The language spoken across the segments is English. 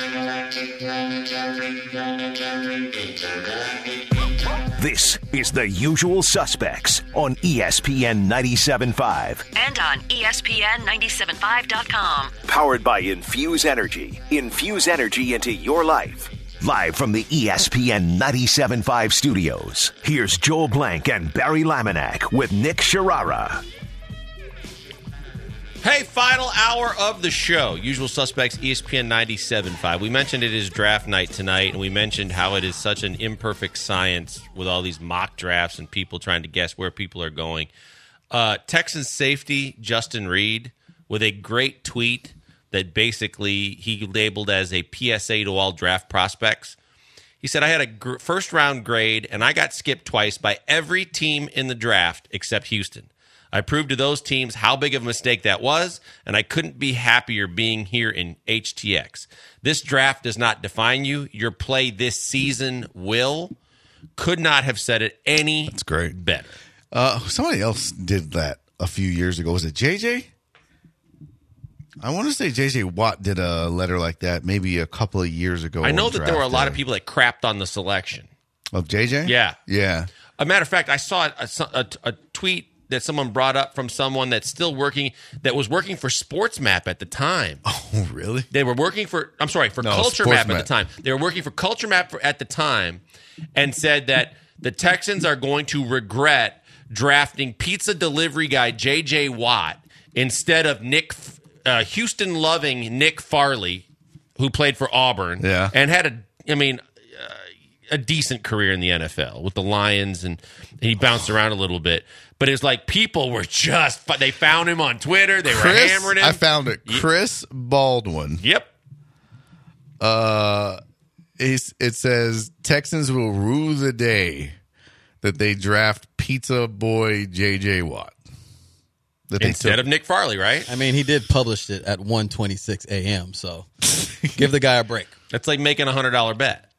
This is The Usual Suspects on ESPN 97.5. And on ESPN975.com. Powered by Infuse Energy. Infuse energy into your life. Live from the ESPN 97.5 studios, here's Joel Blank and Barry Laminack with Nick Sharara. Hey, final hour of the show. Usual Suspects, ESPN 97.5. We mentioned it is draft night tonight, and we mentioned how it is such an imperfect science with all these mock drafts and people trying to guess where people are going. Texans safety Justin Reed with a great tweet that basically he labeled as a PSA to all draft prospects. He said, I had a first-round grade, and I got skipped twice by every team in the draft except Houston. I proved to those teams how big of a mistake that was, and I couldn't be happier being here in HTX. This draft does not define you. Your play this season will. Could not have said it any That's great. better. Somebody else did that a few years ago. Was it JJ? I want to say JJ Watt did a letter like that maybe a couple of years ago. I know that there were a lot of people that crapped on the selection. Of JJ? Yeah. Yeah. A matter of fact, I saw a tweet that someone brought up from someone that's still working, that was working for SportsMap at the time. Oh, really? They were working for, Culture Map at the time. They were working for Culture Map at the time and said that the Texans are going to regret drafting pizza delivery guy J.J. Watt instead of Houston-loving Nick Farley, who played for Auburn and had a decent career in the NFL with the Lions, and he bounced around a little bit. But it was like people were they found him on Twitter. They were hammering him. I found it. Chris Baldwin. Yep. It says Texans will rue the day that they draft pizza boy J.J. Watt. Instead of Nick Farley, right? I mean, he did publish it at 1:26 a.m., so give the guy a break. That's like making a $100 bet.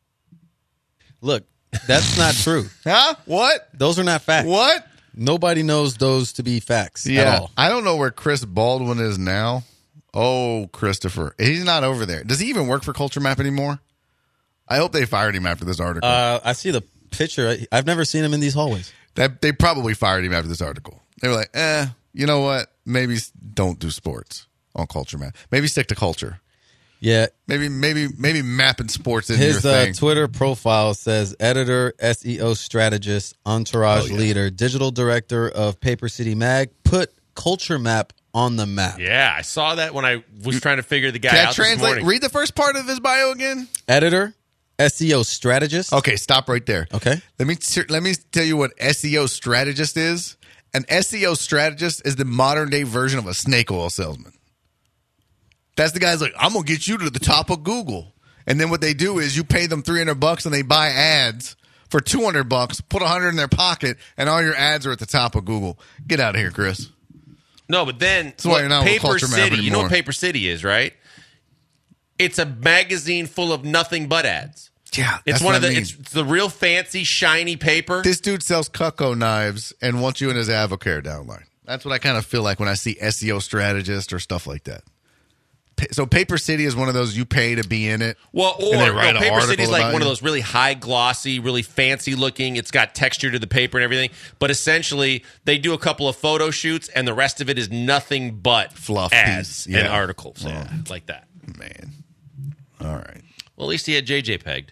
Look, that's not true. Huh? What? Those are not facts. What? Nobody knows those to be facts at all. I don't know where Chris Baldwin is now. Oh, Christopher. He's not over there. Does he even work for Culture Map anymore? I hope they fired him after this article. I see the picture. I've never seen him in these hallways. They probably fired him after this article. They were like, you know what? Maybe don't do sports on Culture Map. Maybe stick to culture. Yeah. Maybe mapping sports into his your thing. Twitter profile says editor, SEO strategist, entourage leader, digital director of Paper City Mag, put Culture Map on the map. Yeah, I saw that when I was trying to figure the guy out this morning. Read the first part of his bio again. Editor, SEO strategist. Okay, stop right there. Okay. Let me tell you what SEO strategist is. An SEO strategist is the modern day version of a snake oil salesman. That's the guy's like, I'm going to get you to the top of Google. And then what they do is you pay them $300 and they buy ads for $200, put $100 in their pocket, and all your ads are at the top of Google. Get out of here, Chris. No, but then That's why you're not with Paper Culture Map City, you know what anymore. Paper City is, right? It's a magazine full of nothing but ads. Yeah, It's that's one what of the I mean. it's the real fancy shiny paper. This dude sells Cutco knives and wants you in his Avocare downline. That's what I kind of feel like when I see SEO strategist or stuff like that. So Paper City is one of those you pay to be in it. Well, or and they write an Paper article City is like about one of you. those really high glossy, really fancy looking. It's got texture to the paper and everything. But essentially, they do a couple of photo shoots, and the rest of it is nothing but Fluff ads piece. Yeah. and articles. Well, Yeah, like that. Man. All right. Well, at least he had JJ pegged.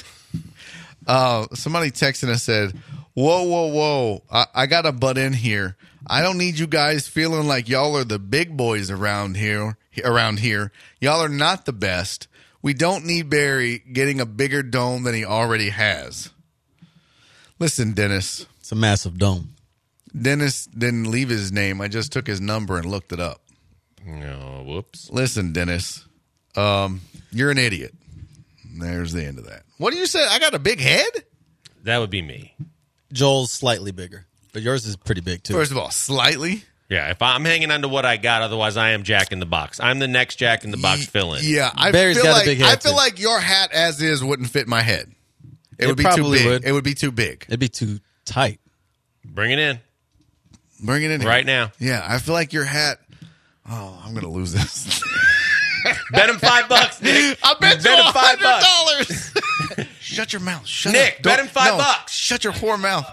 Somebody texted and said, whoa. I got to butt in here. I don't need you guys feeling like y'all are the big boys around here. Y'all are not the best. We don't need Barry getting a bigger dome than he already has. Listen, Dennis. It's a massive dome. Dennis didn't leave his name. I just took his number and looked it up. No, whoops. Listen, Dennis. You're an idiot. There's the end of that. What do you say? I got a big head? That would be me. Joel's slightly bigger, but yours is pretty big too. First of all, slightly. Yeah, if I'm hanging on to what I got, otherwise I am Jack in the Box. I'm the next Jack in the Box fill-in. Yeah, Barry's got a like, big head, I feel too. like your hat as is wouldn't fit my head. It would be too probably big. would. It would be too big. It'd be too tight. Bring it in Bring it in here. right now. Yeah, I feel like your hat. Oh, I'm gonna lose this. Bet him $5, Nick. I bet Shut your mouth. Shut Nick, up. bet him $5. Shut your whore mouth.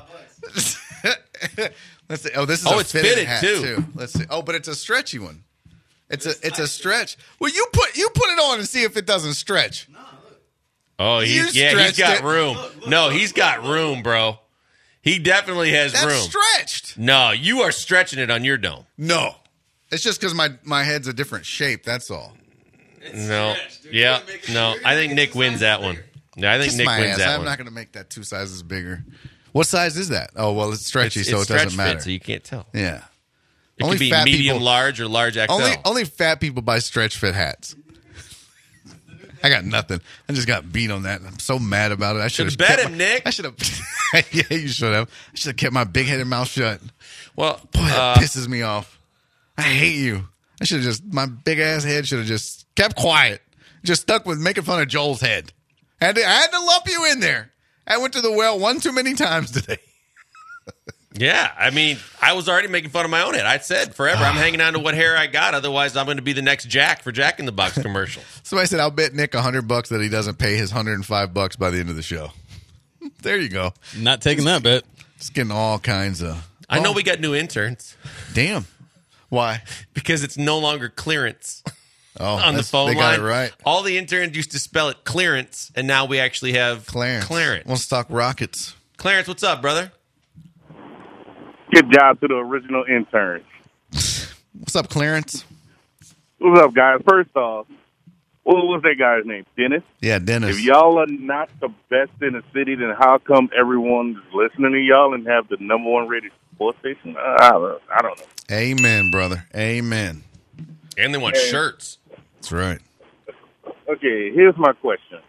Let's see. Oh, this is a it's fitted hat too. Let's see. Oh, but it's a stretchy one. It's a stretch. Well, you put it on and see if it doesn't stretch. Oh, he's got room. No, he's got room, bro. He definitely has room. That's stretched. No, you are stretching it on your dome. No. It's just because my head's a different shape. That's all. No. Yeah. No. I think Nick wins that one. No, I think Nick wins that one. I'm not going to make that 2 sizes bigger. What size is that? Oh, well, it's stretchy, so it doesn't matter. Fit, so you can't tell. Yeah. It could be medium, large, or large XL. Only fat people buy stretch fit hats. I got nothing. I just got beat on that. I'm so mad about it. I should have bet him, Nick. I should have. Yeah, you should have. I should have kept my big-headed mouth shut. Well, boy, that pisses me off. I hate you. I should have my big-ass head should have just kept quiet. Just stuck with making fun of Joel's head. I had to lump you in there. I went to the well one too many times today. Yeah, I mean, I was already making fun of my own head. I said forever I'm hanging on to what hair I got. Otherwise, I'm going to be the next Jack for Jack in the Box commercials. Somebody said, I'll bet Nick $100 that he doesn't pay his $105 by the end of the show. There you go. Not taking that bet. Just getting all kinds of... I know we got new interns. Damn. Why? Because it's no longer clearance. Oh, on the phone line. They got it right. All the interns used to spell it clearance, and now we actually have Clarence. We'll stock rockets. Clarence, what's up, brother? Good job to the original interns. What's up, Clarence? What's up, guys? First off, what was that guy's name? Dennis? Yeah, Dennis. If y'all are not the best in the city, then how come everyone's listening to y'all and have the #1 rated sports station? I don't know. Amen, brother. Amen. And they want shirts. That's right. Okay, here's my question.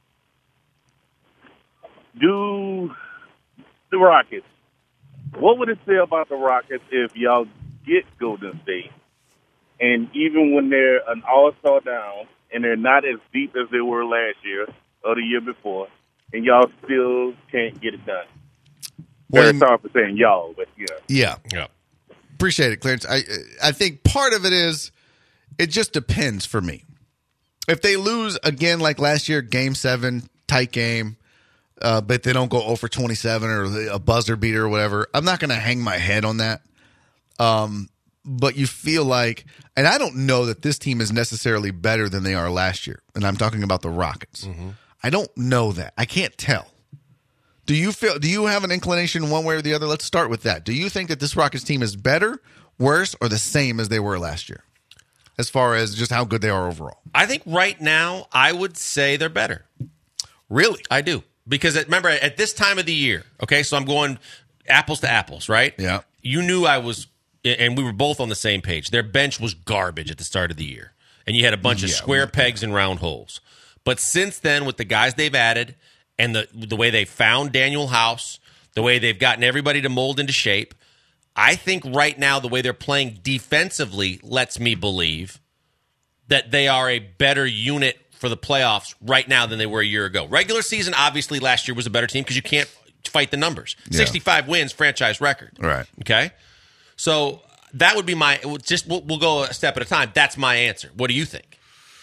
Do the Rockets, what would it say about the Rockets if y'all get Golden State? And even when they're an all-star down and they're not as deep as they were last year or the year before, and y'all still can't get it done? Very sorry for saying y'all, but yeah. Yeah. Appreciate it, Clarence. I think part of it is it just depends for me. If they lose again like last year, Game 7, tight game, but they don't go 0 for 27 or a buzzer beater or whatever, I'm not going to hang my head on that. But you feel like, and I don't know that this team is necessarily better than they are last year, and I'm talking about the Rockets. Mm-hmm. I don't know that. I can't tell. Do you have an inclination one way or the other? Let's start with that. Do you think that this Rockets team is better, worse, or the same as they were last year? As far as just how good they are overall. I think right now, I would say they're better. Really? I do. Because remember, at this time of the year, okay, so I'm going apples to apples, right? Yeah. You knew I was, and we were both on the same page. Their bench was garbage at the start of the year. And you had a bunch of square pegs and round holes. But since then, with the guys they've added and the way they found Daniel House, the way they've gotten everybody to mold into shape, I think right now the way they're playing defensively lets me believe that they are a better unit for the playoffs right now than they were a year ago. Regular season, obviously, last year was a better team because you can't fight the numbers. Yeah. 65 wins, franchise record. Right. Okay? So that would be we'll go a step at a time. That's my answer. What do you think?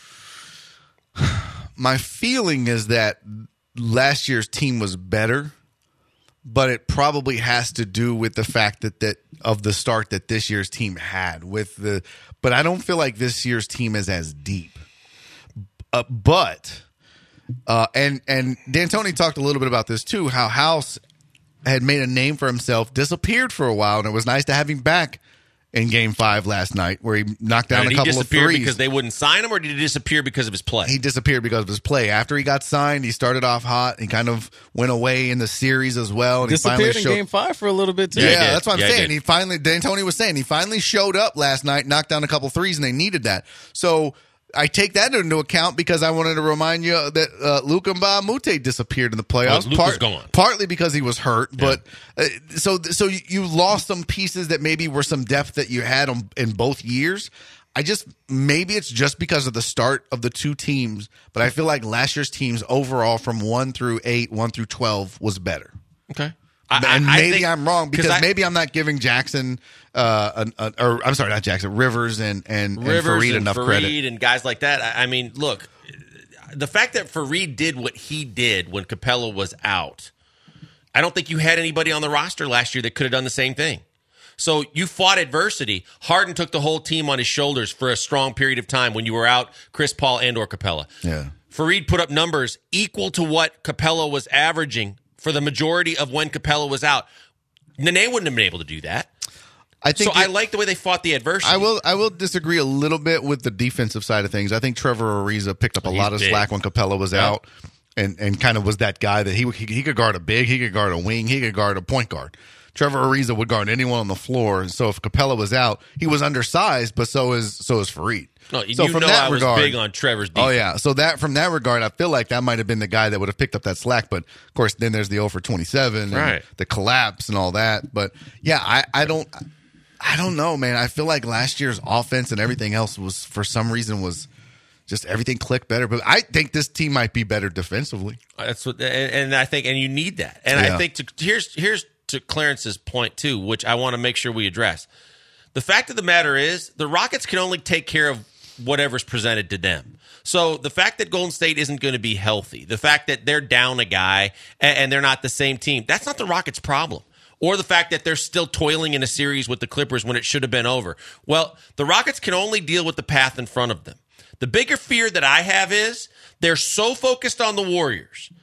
My feeling is that last year's team was better, but it probably has to do with the fact that of the start that this year's team had but I don't feel like this year's team is as deep. And D'Antoni talked a little bit about this too, how House had made a name for himself, disappeared for a while, and it was nice to have him back in Game 5 last night where he knocked down a couple of threes. Did he disappear because they wouldn't sign him, or did he disappear because of his play? He disappeared because of his play. After he got signed, he started off hot. He kind of went away in the series as well. And disappeared in Game 5 for a little bit, too. Yeah, that's what I'm saying. D'Antoni was saying, he finally showed up last night, knocked down a couple threes, and they needed that. So I take that into account because I wanted to remind you that Luka Mbamute disappeared in the playoffs. Luka's gone. Partly because he was hurt, but so you lost some pieces that maybe were some depth that you had in both years. Maybe it's just because of the start of the two teams, but I feel like last year's teams overall from 1 through 8, 1 through 12 was better. Okay. Maybe I'm wrong because maybe I'm not giving Jackson, I'm sorry, not Jackson, Rivers and Fareed enough credit. And guys like that. I mean, look, the fact that Fareed did what he did when Capella was out, I don't think you had anybody on the roster last year that could have done the same thing. So you fought adversity. Harden took the whole team on his shoulders for a strong period of time when you were out Chris Paul and or Capella. Yeah. Fareed put up numbers equal to what Capella was averaging for the majority of when Capella was out. Nene wouldn't have been able to do that. I like the way they fought the adversity. I will disagree a little bit with the defensive side of things. I think Trevor Ariza picked up a lot of slack when Capella was out, and kind of was that guy that he could guard a big, he could guard a wing, he could guard a point guard. Trevor Ariza would guard anyone on the floor. So if Capella was out, he was undersized, but so is Fareed. No, so from that regard, was big on Trevor's defense. Oh yeah, so from that regard, I feel like that might have been the guy that would have picked up that slack. But of course, then there's the 0 for 27, and the collapse and all that. But yeah, I don't know, man. I feel like last year's offense and everything else was, for some reason, was just everything clicked better. But I think this team might be better defensively. That's what, and I think, and you need that. And I think here's to Clarence's point too, which I want to make sure we address. The fact of the matter is, the Rockets can only take care of whatever's presented to them. So the fact that Golden State isn't going to be healthy, the fact that they're down a guy and they're not the same team, that's not the Rockets' problem. Or the fact that they're still toiling in a series with the Clippers when it should have been over. Well, the Rockets can only deal with the path in front of them. The bigger fear that I have is they're so focused on the Warriors.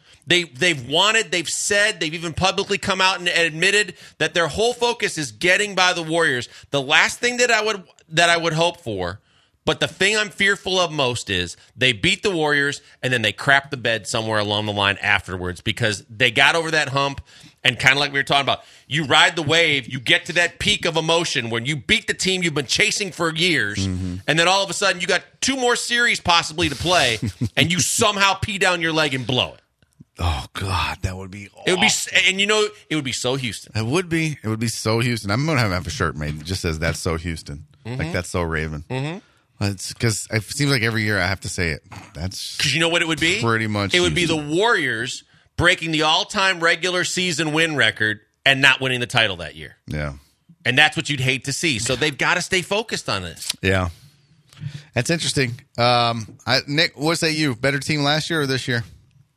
They've said, they've even publicly come out and admitted that their whole focus is getting by the Warriors. The last thing that I would hope for, but the thing I'm fearful of most is they beat the Warriors and then they crap the bed somewhere along the line afterwards because they got over that hump. And kind of like we were talking about, you ride the wave, you get to that peak of emotion when you beat the team you've been chasing for years, and then all of a sudden you got 2 more series possibly to play, and you somehow pee down your leg and blow it. Oh God, that would be awful. It would be, and it would be so Houston. It would be so Houston. I'm gonna have a shirt made that just says "That's so Houston," like that's so Raven. It's because it seems like every year I have to say it. That's because you know what it would be. Pretty much, it would be the Warriors breaking the all-time regular season win record and not winning the title that year. Yeah, and that's what you'd hate to see. So they've got to stay focused on this. Yeah, that's interesting. Nick, what say you? Better team last year or this year?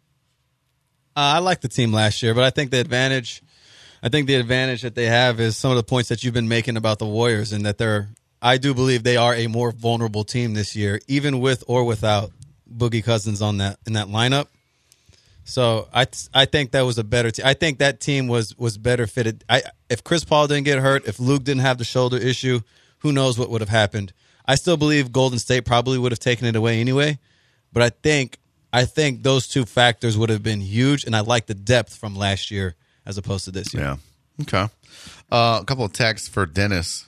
I like the team last year, but I think the advantage that they have is some of the points that you've been making about the Warriors, and that I do believe they are a more vulnerable team this year, even with or without Boogie Cousins in that lineup. So I think that was a better team. I think that team was better fitted. If Chris Paul didn't get hurt, if Luke didn't have the shoulder issue, who knows what would have happened. I still believe Golden State probably would have taken it away anyway, but I think those 2 factors would have been huge, and I like the depth from last year as opposed to this year. Yeah. Okay. A couple of texts for Dennis.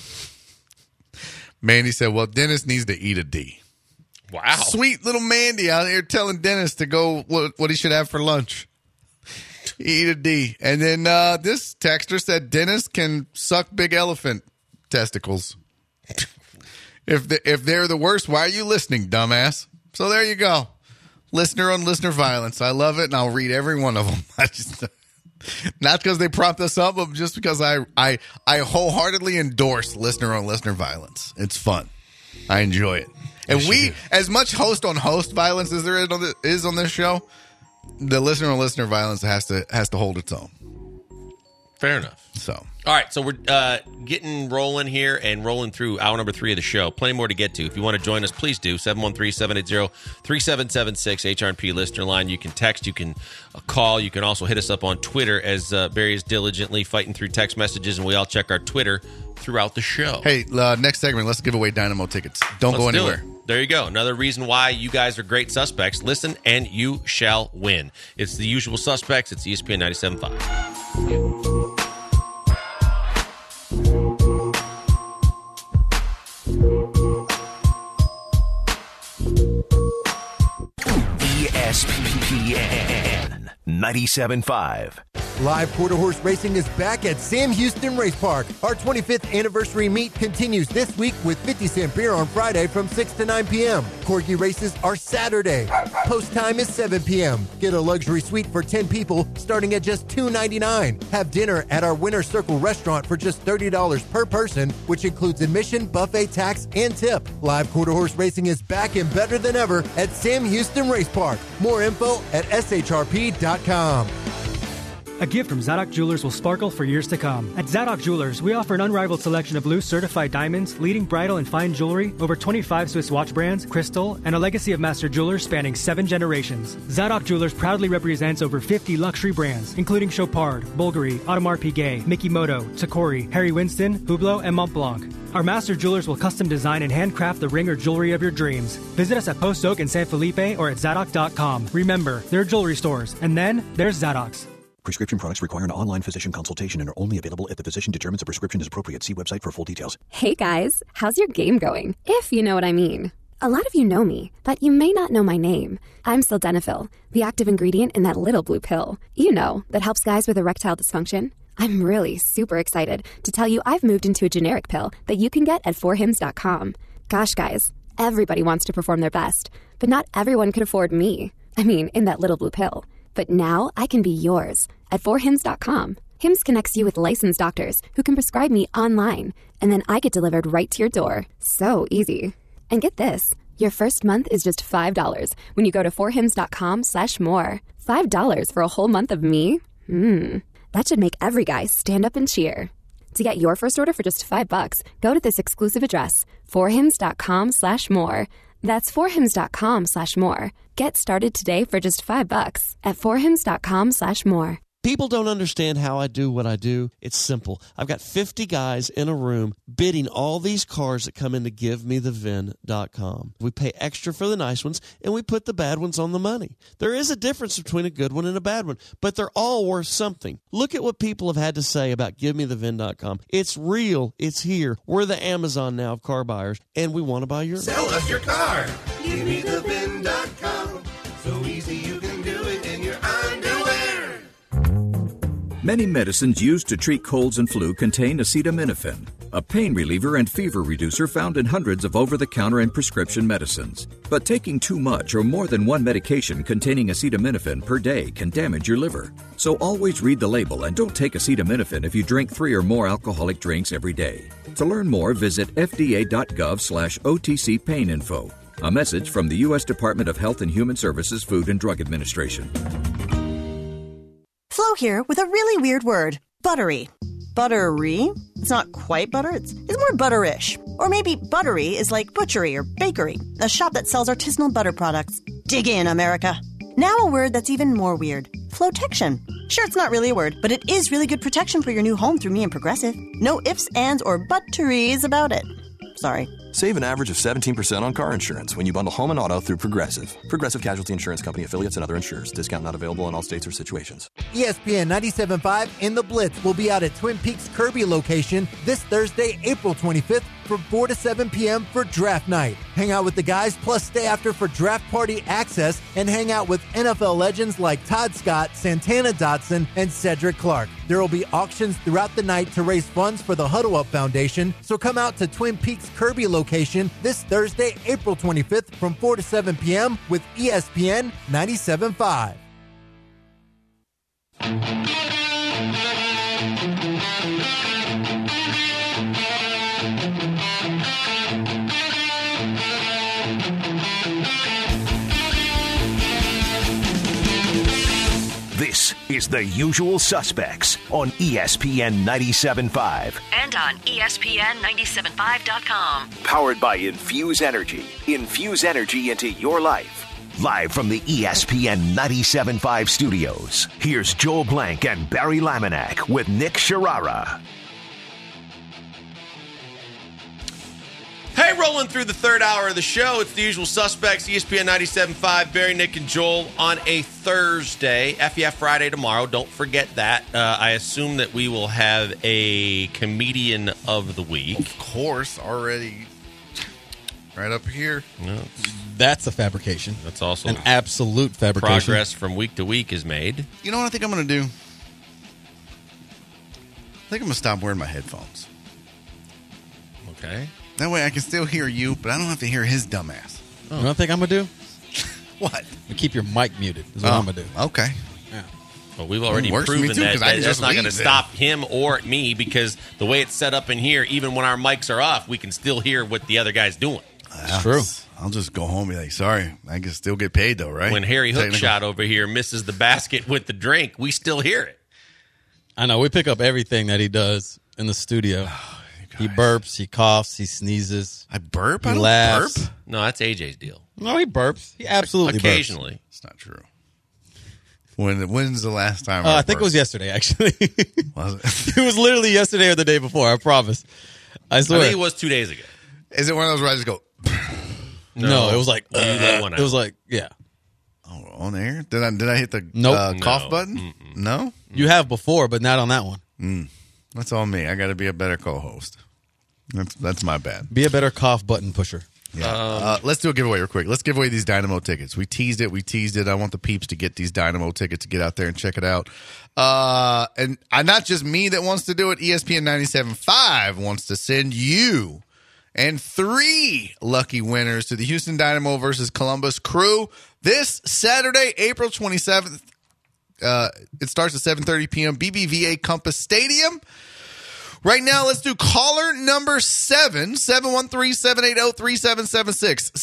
Mandy said, well, Dennis needs to eat a D. Wow. Sweet little Mandy out here telling Dennis to go what he should have for lunch. Eat a D. And then this texter said Dennis can suck big elephant testicles. If they're the worst, why are you listening, dumbass? So there you go. Listener on listener violence. I love it, and I'll read every one of them. I just not because they prompt us up, but just because I wholeheartedly endorse listener on listener violence. It's fun. I enjoy it. And as much host on host violence as there is on this show, the listener on listener violence has to hold its own. Fair enough. So, all right, so we're getting rolling here and rolling through hour number 3 of the show. Plenty more to get to. If you want to join us, please do. 713-780-3776, HRP listener line. You can text, you can call, you can also hit us up on Twitter as Barry is diligently fighting through text messages, and we all check our Twitter throughout the show. Hey, next segment, let's give away Dynamo tickets. Don't go anywhere. There you go. Another reason why you guys are great suspects. Listen, and you shall win. It's the usual suspects. It's ESPN 97.5. ESPN 97.5. Live quarter horse racing is back at Sam Houston Race Park. Our 25th anniversary meet continues this week with 50 cent beer on Friday from 6 to 9 p.m. Corgi races are Saturday. Post time is 7 p.m. Get a luxury suite for 10 people starting at just $2.99. Have dinner at our Winter Circle restaurant for just $30 per person, which includes admission, buffet, tax, and tip. Live quarter horse racing is back and better than ever at Sam Houston Race Park. More info at shrp.com. A gift from Zadok Jewelers will sparkle for years to come. At Zadok Jewelers, we offer an unrivaled selection of loose certified diamonds, leading bridal and fine jewelry, over 25 Swiss watch brands, crystal, and a legacy of master jewelers spanning 7 generations. Zadok Jewelers proudly represents over 50 luxury brands, including Chopard, Bulgari, Audemars Piguet, Mikimoto, Tacori, Harry Winston, Hublot, and Montblanc. Our master jewelers will custom design and handcraft the ring or jewelry of your dreams. Visit us at Post Oak in San Felipe or at Zadok.com. Remember, there are jewelry stores, and then there's Zadok's. Prescription products require an online physician consultation and are only available if the physician determines a prescription is appropriate. See website for full details. Hey guys, how's your game going? If you know what I mean. A lot of you know me, but you may not know my name. I'm Sildenafil, the active ingredient in that little blue pill. You know, that helps guys with erectile dysfunction. I'm really super excited to tell you I've moved into a generic pill that you can get at forhims.com. Gosh, guys, everybody wants to perform their best, but not everyone could afford me. I mean, in that little blue pill. But now I can be yours at forhims.com. Hims connects you with licensed doctors who can prescribe me online, and then I get delivered right to your door. So easy. And get this, your first month is just $5 when you go to forhims.com/more. $5 for a whole month of me? That should make every guy stand up and cheer. To get your first order for just $5, go to this exclusive address, forhims.com/more. That's forhims.com/more. Get started today for just $5 at forhims.com/more. People don't understand how I do what I do. It's simple. I've got 50 guys in a room bidding all these cars that come in to GiveMeTheVin.com. We pay extra for the nice ones, and we put the bad ones on the money. There is a difference between a good one and a bad one, but they're all worth something. Look at what people have had to say about GiveMeTheVin.com. It's real. It's here. We're the Amazon now of car buyers, and we want to buy yours. Sell us your car. GiveMeTheVin.com. So easy you can do it in your underwear. Many medicines used to treat colds and flu contain acetaminophen, a pain reliever and fever reducer found in hundreds of over-the-counter and prescription medicines. But taking too much or more than one medication containing acetaminophen per day can damage your liver. So always read the label and don't take acetaminophen if you drink 3 or more alcoholic drinks every day. To learn more, visit fda.gov/OTC pain info. A message from the U.S. Department of Health and Human Services Food and Drug Administration. Flo here with a really weird word, buttery. Buttery? It's not quite butter, it's more butterish. Or maybe buttery is like butchery or bakery, a shop that sells artisanal butter products. Dig in, America. Now a word that's even more weird, Flotection. Sure, it's not really a word, but it is really good protection for your new home through me and Progressive. No ifs, ands, or butteries about it. Sorry. Save an average of 17% on car insurance when you bundle home and auto through Progressive. Progressive Casualty Insurance Company affiliates and other insurers. Discount not available in all states or situations. ESPN 97.5 and The Blitz will be out at Twin Peaks Kirby location this Thursday, April 25th from 4 to 7 p.m. for draft night. Hang out with the guys, plus stay after for draft party access and hang out with NFL legends like Todd Scott, Santana Dotson, and Cedric Clark. There will be auctions throughout the night to raise funds for the Huddle Up Foundation, so come out to Twin Peaks Kirby location this Thursday, April 25th from 4 to 7 p.m. with ESPN 97.5. This is The Usual Suspects on ESPN 97.5. And on ESPN975.com. Powered by Infuse Energy. Infuse energy into your life. Live from the ESPN 97.5 studios, here's Joel Blank and Barry Laminack with Nick Sharara. Hey, rolling through the third hour of the show. It's The Usual Suspects, ESPN 97.5, Barry, Nick, and Joel on a Thursday. FEF Friday tomorrow. Don't forget that. I assume that we will have a comedian of the week. Of course, already right up here. No, that's a fabrication. That's also an absolute fabrication. Progress from week to week is made. You know what I think I'm going to do? think I'm going to stop wearing my headphones. Okay. That way I can still hear you, but I don't have to hear his dumbass. You know what I think I'm going to do? What? Keep your mic muted is what I'm going to do. Okay. Yeah. Well, we've already Works for me proven too, that 'cause I can that's just not going to leave then. stop him or me because the way it's set up in here, even when our mics are off, we can still hear what the other guy's doing. It's true. I'll just go home and be like, sorry, I can still get paid though, right? When Harry Technical. Hookshot over here misses the basket with the drink, we still hear it. I know. We pick up everything that he does in the studio. He burps, he coughs, he sneezes. I burp? He I don't laughs. burp. No, that's AJ's deal. No, he burps. He absolutely Occasionally. It's not true. When's the last time? I think it was yesterday, actually. Was it? It was literally yesterday or the day before, I promise. I swear. I think it was 2 days ago. Is it one of those where I just go, No, it was like, You let one it was out. like, yeah. oh, on air? Did I hit the Nope. cough No. button? Mm-mm. No? You have before, but not on that one. That's all me. I got to be a better co-host. That's my bad. Be a better cough button pusher. Yeah. Let's do a giveaway real quick. Let's give away these Dynamo tickets. We teased it. I want the peeps to get these Dynamo tickets to get out there and check it out. And not just me that wants to do it. ESPN 97.5 wants to send you and 3 lucky winners to the Houston Dynamo versus Columbus Crew this Saturday, April 27th. It starts at 7:30 p.m. BBVA Compass Stadium. Right now, let's do caller number 7, 713-780-3776.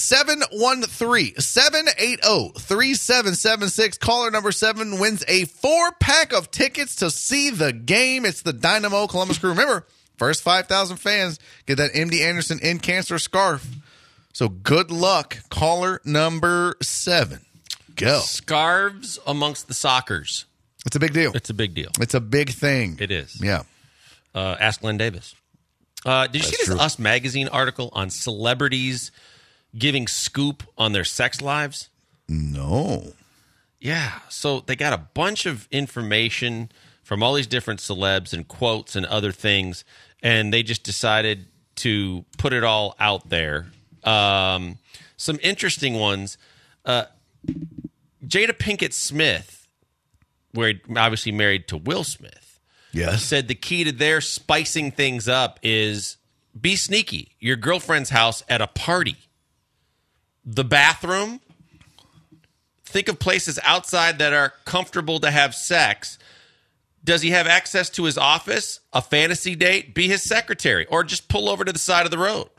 713-780-3776. Caller number 7 wins a 4-pack of tickets to see the game. It's the Dynamo Columbus Crew. Remember, first 5,000 fans get that MD Anderson in cancer scarf. So good luck. Caller number 7. Go. Scarves amongst the Sockers. It's a big deal. It's a big deal. It's a big thing. It is. Yeah. Ask Glenn Davis. Did you see this Us Magazine article on celebrities giving scoop on their sex lives? No. Yeah. So they got a bunch of information from all these different celebs and quotes and other things, and they just decided to put it all out there. Some interesting ones. Jada Pinkett Smith, where obviously married to Will Smith. Yes. Said the key to their spicing things up is be sneaky. Your girlfriend's house at a party. The bathroom. Think of places outside that are comfortable to have sex. Does he have access to his office? A fantasy date? Be his secretary. Or just pull over to the side of the road.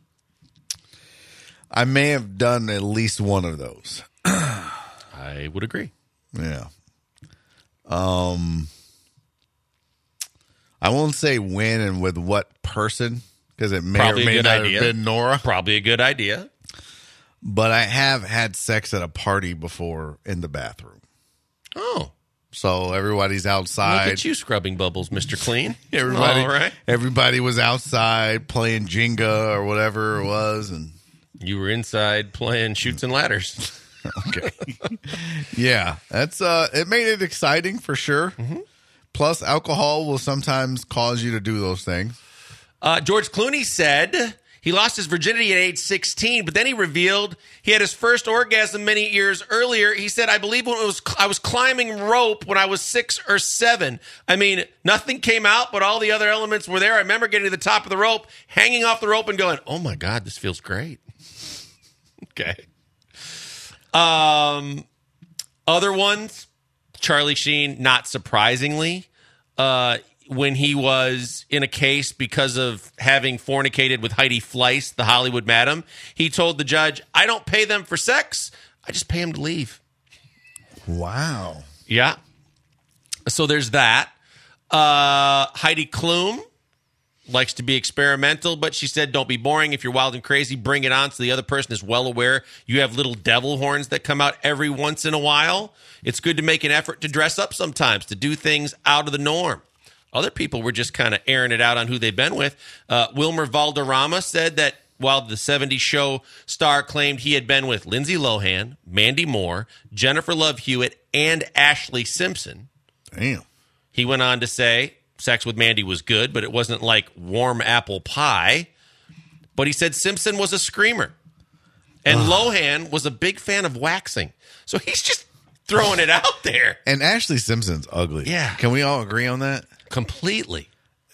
I may have done at least one of those. I would agree. Yeah. I won't say when and with what person because it may Probably or may a good not idea. have been Nora. Probably a good idea. But I have had sex at a party before in the bathroom. Oh. So everybody's outside. Look at you scrubbing bubbles, Mr. Clean. Everybody, All right. Everybody was outside playing Jenga or whatever it was, and you were inside playing Chutes and Ladders. Okay. Yeah, that's it made it exciting for sure. Mm-hmm. Plus, alcohol will sometimes cause you to do those things. George Clooney said he lost his virginity at age 16, but then he revealed he had his first orgasm many years earlier. He said, I believe I was climbing rope when I was 6 or 7. I mean, nothing came out, but all the other elements were there. I remember getting to the top of the rope, hanging off the rope and going, oh my God, this feels great. Okay. Other ones, Charlie Sheen, not surprisingly, when he was in a case because of having fornicated with Heidi Fleiss, the Hollywood madam, he told the judge, I don't pay them for sex. I just pay them to leave. Wow. Yeah. So there's that. Heidi Klum likes to be experimental, but she said, don't be boring. If you're wild and crazy, bring it on so the other person is well aware you have little devil horns that come out every once in a while. It's good to make an effort to dress up sometimes, to do things out of the norm. Other people were just kind of airing it out on who they've been with. Wilmer Valderrama said that while the 70s show star claimed he had been with Lindsay Lohan, Mandy Moore, Jennifer Love Hewitt, and Ashley Simpson. Damn. He went on to say sex with Mandy was good, but it wasn't like warm apple pie. But he said Simpson was a screamer. And Lohan was a big fan of waxing. So he's just throwing it out there. And Ashley Simpson's ugly. Yeah. Can we all agree on that? Completely.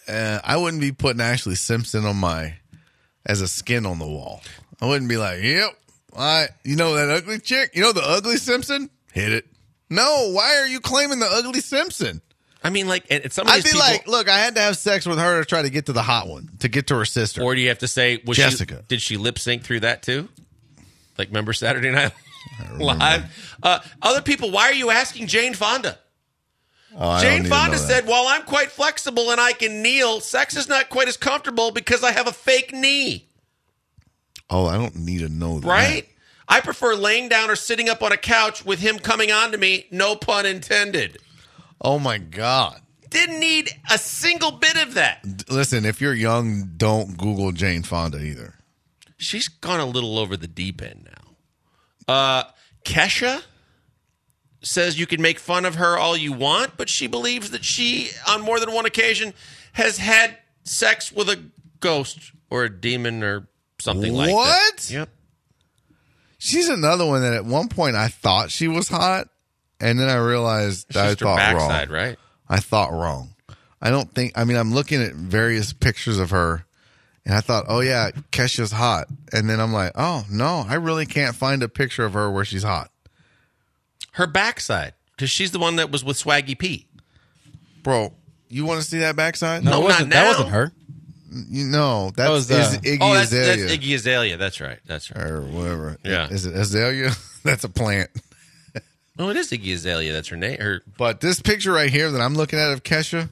I wouldn't be putting Ashley Simpson as a skin on the wall. I wouldn't be like, yep, you know that ugly chick? You know the ugly Simpson? Hit it. No, why are you claiming the ugly Simpson? I mean, like, and some of these I'd be people, like, look, I had to have sex with her to try to get to the hot one, to get to her sister. Or do you have to say, Jessica. did she lip sync through that too? Like, remember Saturday Night Live? Other people, why are you asking Jane Fonda? Jane Fonda said, while I'm quite flexible and I can kneel, sex is not quite as comfortable because I have a fake knee. Oh, I don't need to know that. Right? I prefer laying down or sitting up on a couch with him coming on to me, no pun intended. Oh, my God. Didn't need a single bit of that. Listen, if you're young, don't Google Jane Fonda either. She's gone a little over the deep end now. Kesha says you can make fun of her all you want, but she believes that she, on more than one occasion, has had sex with a ghost or a demon or something like that. What? Yep. She's another one that at one point I thought she was hot, and then I realized I thought backside, wrong. Right? I thought wrong. I'm looking at various pictures of her, and I thought, oh, yeah, Kesha's hot. And then I'm like, oh, no, I really can't find a picture of her where she's hot. Her backside, because she's the one that was with Swaggy P. Bro, you want to see that backside? No, not now. That wasn't her. That was Iggy Azalea. That's Iggy Azalea. That's right. Or whatever. Yeah. Is it Azalea? That's a plant. Oh, it is Iggy Azalea. That's her name. But this picture right here that I'm looking at of Kesha.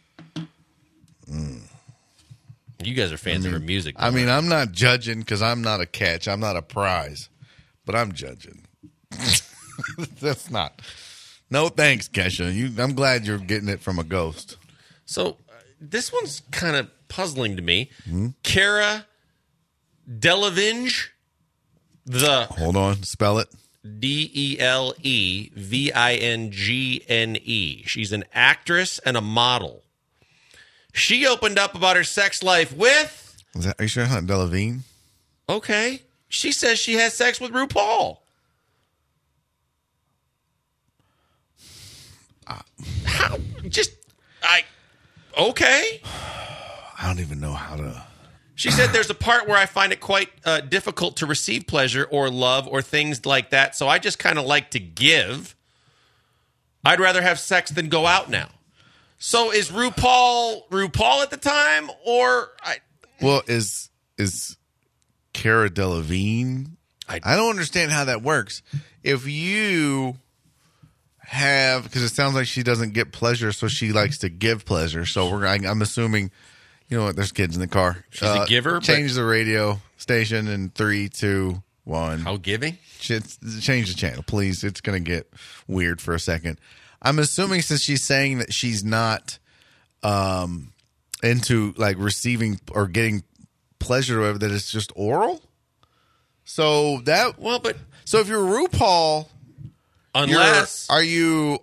You guys are fans of her music. I mean, I'm not judging because I'm not a catch. I'm not a prize. But I'm judging. That's not. No thanks, Kesha. I'm glad you're getting it from a ghost. So this one's kind of puzzling to me. Cara Delevingne, Hold on, spell it. Delevingne. She's an actress and a model. She opened up about her sex life with... Are you sure it's not Delevingne? Okay. She says she has sex with RuPaul. How? Okay. I don't even know how to... She said there's a part where I find it quite difficult to receive pleasure or love or things like that, so I just kind of like to give. I'd rather have sex than go out now. So is RuPaul at the time, or... Well, is Cara Delevingne... I don't understand how that works. If you... because it sounds like she doesn't get pleasure, so she likes to give pleasure. So I'm assuming, you know what? There's kids in the car. She's a giver. Change the radio station in 3, 2, 1. How giving? Change the channel, please. It's going to get weird for a second. I'm assuming since she's saying that she's not into like receiving or getting pleasure, or whatever, that it's just oral. So that so if you're RuPaul. Unless are you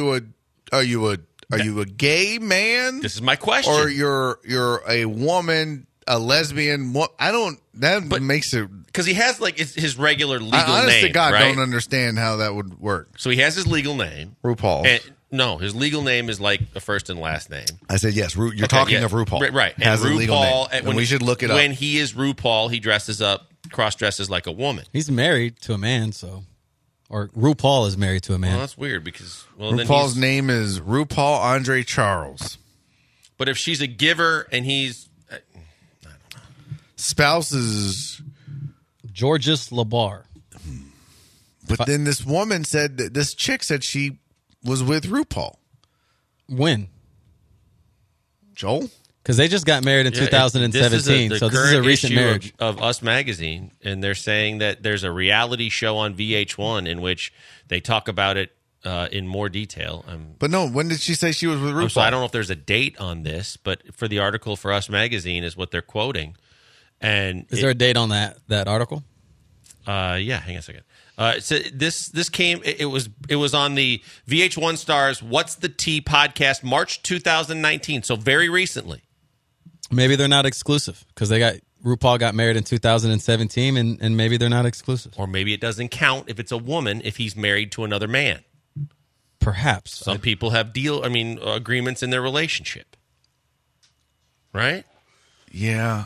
a gay man? This is my question. Or you're a woman, a lesbian? What makes it because he has like his regular legal name. Honest to God, right? don't understand how that would work. So he has his legal name, RuPaul. And, no, his legal name is like a first and last name. I said yes. You're talking of RuPaul, right? Has and a legal name. And we should look it up. When he is RuPaul, he dresses up, cross-dresses like a woman. He's married to a man, so. Or RuPaul is married to a man. Well, that's weird because RuPaul's name is RuPaul Andre Charles. But if she's a giver and he's, I don't know. Spouse is Georges Labar. But then this woman said that this chick said she was with RuPaul. When? Joel? Because they just got married in 2017, so this is a recent marriage. Of Us Magazine, and they're saying that there's a reality show on VH1 in which they talk about it in more detail. But no, when did she say she was with RuPaul? So I don't know if there's a date on this, but for the article for Us Magazine is what they're quoting. And is there a date on that article? Yeah, hang on a second. So this came. It was on the VH1 Stars What's the Tea podcast, March 2019. So very recently. Maybe they're not exclusive because RuPaul got married in 2017, and maybe they're not exclusive. Or maybe it doesn't count if it's a woman if he's married to another man. Perhaps some people have agreements in their relationship. right? Yeah.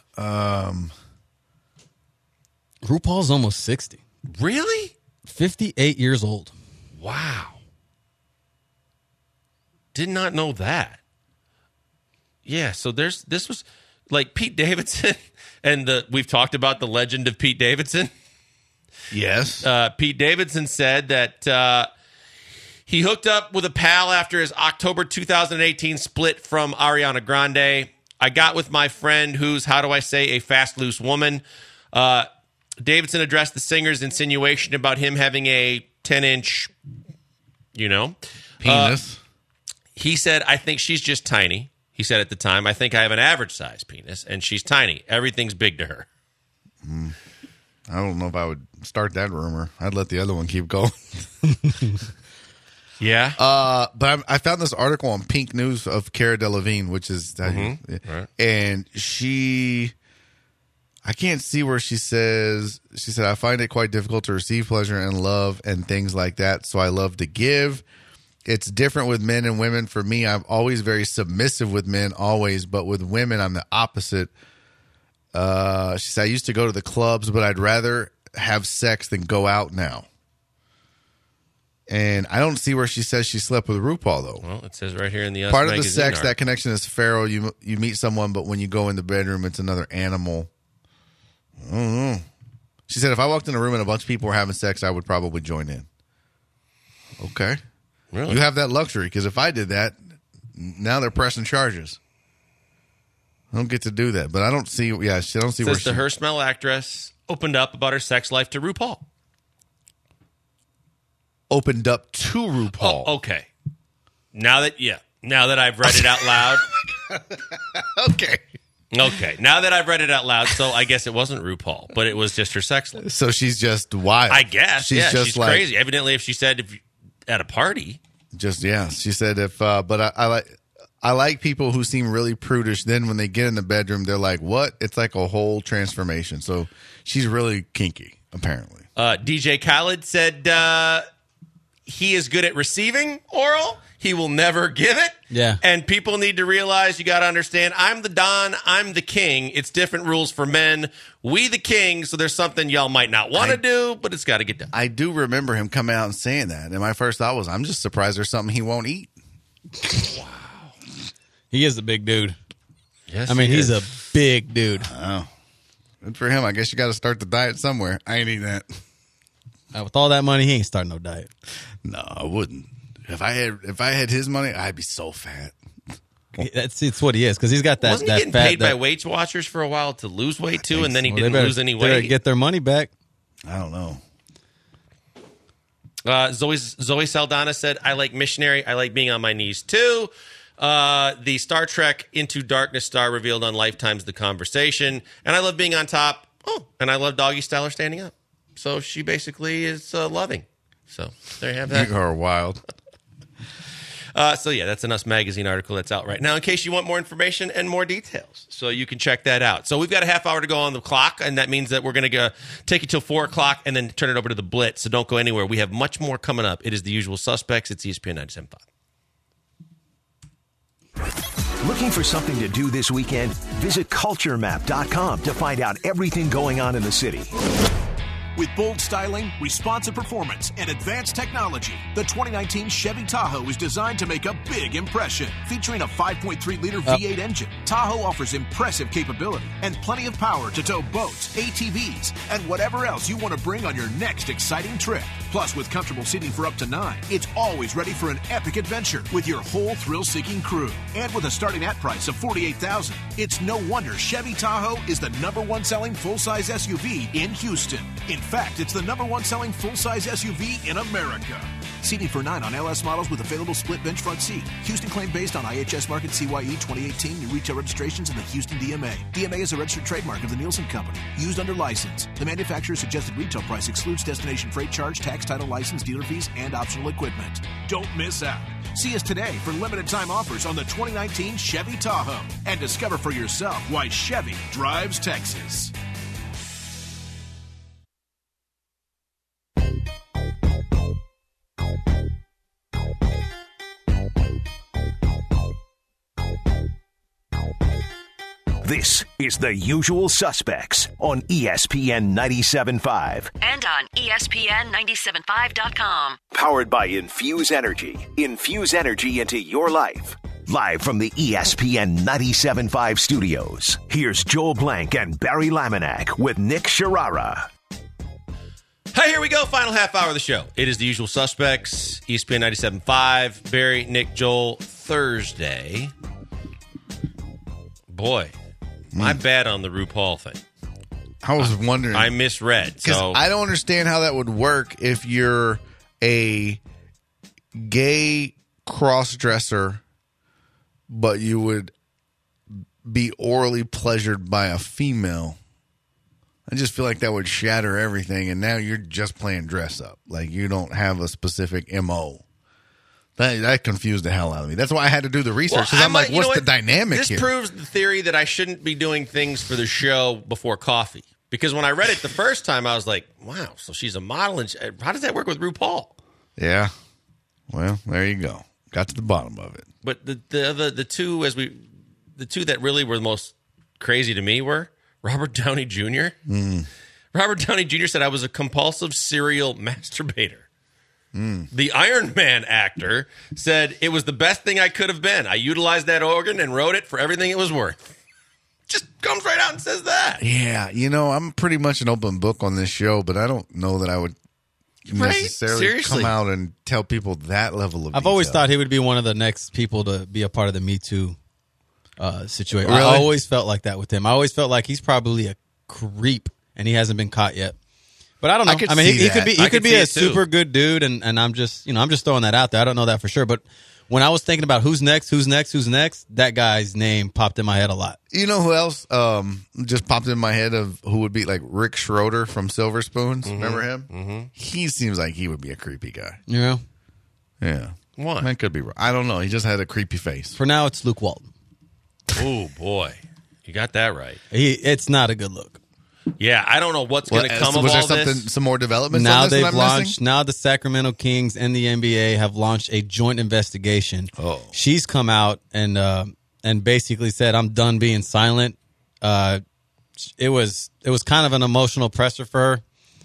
RuPaul's almost 60. Really? 58 years old. Wow. Did not know that. Yeah, so this was like Pete Davidson, and we've talked about the legend of Pete Davidson. Yes. Pete Davidson said that he hooked up with a pal after his October 2018 split from Ariana Grande. I got with my friend who's, how do I say, a fast, loose woman. Davidson addressed the singer's insinuation about him having a 10-inch, penis. He said, I think she's just tiny. He said at the time, I think I have an average size penis, and she's tiny. Everything's big to her. I don't know if I would start that rumor. I'd let the other one keep going. Yeah. But I found this article on Pink News of Cara Delevingne, which is, Right. and I can't see where she said, I find it quite difficult to receive pleasure and love and things like that. So I love to give. It's different with men and women. For me, I'm always very submissive with men, always. But with women, I'm the opposite. She said, I used to go to the clubs, but I'd rather have sex than go out now. And I don't see where she says she slept with RuPaul, though. Well, it says right here in the Us Part of the magazine sex, art. that connection is feral. You meet someone, but when you go in the bedroom, it's another animal. I don't know. She said, if I walked in a room and a bunch of people were having sex, I would probably join in. Okay. Really? You have that luxury, because if I did that, now they're pressing charges. I don't get to do that, but I don't see. Yeah, I don't see It where says the Her Smell actress opened up about her sex life to RuPaul. Opened up to RuPaul. Oh, okay. Now that I've read it out loud. Okay. Okay. Now that I've read it out loud, so I guess it wasn't RuPaul, but it was just her sex life. So she's just wild. I guess. She's just she's like, crazy. Evidently, if she said at a party. Just, yeah. She said but I like people who seem really prudish. Then when they get in the bedroom, they're like, what? It's like a whole transformation. So she's really kinky, apparently. DJ Khaled said he is good at receiving oral. He will never give it. Yeah. And people need to realize, you got to understand, I'm the Don, I'm the king. It's different rules for men. We the king, so there's something y'all might not want to do, but it's got to get done. I do remember him coming out and saying that. And my first thought was, I'm just surprised there's something he won't eat. Wow. He is a big dude. Yes, I mean, he's a big dude. Oh. Good for him. I guess you got to start the diet somewhere. I ain't eating that. With all that money, he ain't starting no diet. No, I wouldn't. If I had his money, I'd be so fat. It's what he is, because he's got that. Wasn't he getting paid by Weight Watchers for a while to lose weight too, and then he didn't lose any weight? Get their money back. I don't know. Zoe Saldana said, I like Missionary. I like being on my knees too. The Star Trek Into Darkness star revealed on Lifetime's The Conversation. And I love being on top. Oh, and I love doggy style or standing up. So she basically is loving. So there you have that. You are wild. So yeah, that's an Us Magazine article that's out right now in case you want more information and more details. So you can check that out. So we've got a half hour to go on the clock, and that means that we're going to take you till 4 o'clock and then turn it over to the Blitz. So don't go anywhere. We have much more coming up. It is The Usual Suspects. It's ESPN 97.5. Looking for something to do this weekend? Visit culturemap.com to find out everything going on in the city. With bold styling, responsive performance, and advanced technology, the 2019 Chevy Tahoe is designed to make a big impression. Featuring a 5.3-liter V8 engine, Tahoe offers impressive capability and plenty of power to tow boats, ATVs, and whatever else you want to bring on your next exciting trip. Plus, with comfortable seating for up to 9, it's always ready for an epic adventure with your whole thrill-seeking crew. And with a starting at price of $48,000, it's no wonder Chevy Tahoe is the #1 selling full-size SUV in Houston. In fact, it's the #1 selling full-size SUV in America. Seating for 9 on LS models with available split bench front seat. Houston claim based on IHS Market CYE 2018. New retail registrations in the Houston DMA. DMA is a registered trademark of the Nielsen Company. Used under license. The manufacturer's suggested retail price excludes destination freight charge, tax, title, license, dealer fees, and optional equipment. Don't miss out. See us today for limited time offers on the 2019 Chevy Tahoe. And discover for yourself why Chevy drives Texas. This is The Usual Suspects on ESPN 97.5. And on ESPN975.com. Powered by Infuse Energy. Infuse energy into your life. Live from the ESPN 97.5 studios, here's Joel Blank and Barry Laminack with Nick Sharara. Hey, here we go. Final half hour of the show. It is The Usual Suspects, ESPN 97.5. Barry, Nick, Joel, Thursday. Boy, my bad on the RuPaul thing. I was wondering. I misread. So I don't understand how that would work if you're a gay cross-dresser, but you would be orally pleasured by a female. I just feel like that would shatter everything, and now you're just playing dress up. Like, you don't have a specific MO. That confused the hell out of me. That's why I had to do the research, because I'm like, what's the dynamic here? This proves the theory that I shouldn't be doing things for the show before coffee. Because when I read it the first time, I was like, wow, so she's a model, and how does that work with RuPaul? Yeah. Well, there you go. Got to the bottom of it. But the two that really were the most crazy to me were Robert Downey Jr. Robert Downey Jr. said I was a compulsive serial masturbator. The Iron Man actor said it was the best thing I could have been. I utilized that organ and wrote it for everything it was worth. Just comes right out and says that. Yeah, I'm pretty much an open book on this show, but I don't know that I would necessarily come out and tell people that level of I've always thought he would be one of the next people to be a part of the Me Too situation. Really? I always felt like that with him. I always felt like he's probably a creep, and he hasn't been caught yet. But I don't know. I mean, he could be a super good dude, and I'm just throwing that out there. I don't know that for sure. But when I was thinking about who's next, that guy's name popped in my head a lot. You know who else just popped in my head of who would be like Rick Schroeder from Silver Spoons? Mm-hmm. Remember him? Mm-hmm. He seems like he would be a creepy guy. Yeah. Yeah. Why? Man could be wrong. I don't know. He just had a creepy face. For now, it's Luke Walton. Oh, boy. You got that right. It's not a good look. Yeah, I don't know what's going to come of all this. Some more developments now on this they've launched. Now the Sacramento Kings and the NBA have launched a joint investigation. Oh. She's come out and basically said, "I'm done being silent." It was kind of an emotional presser for her,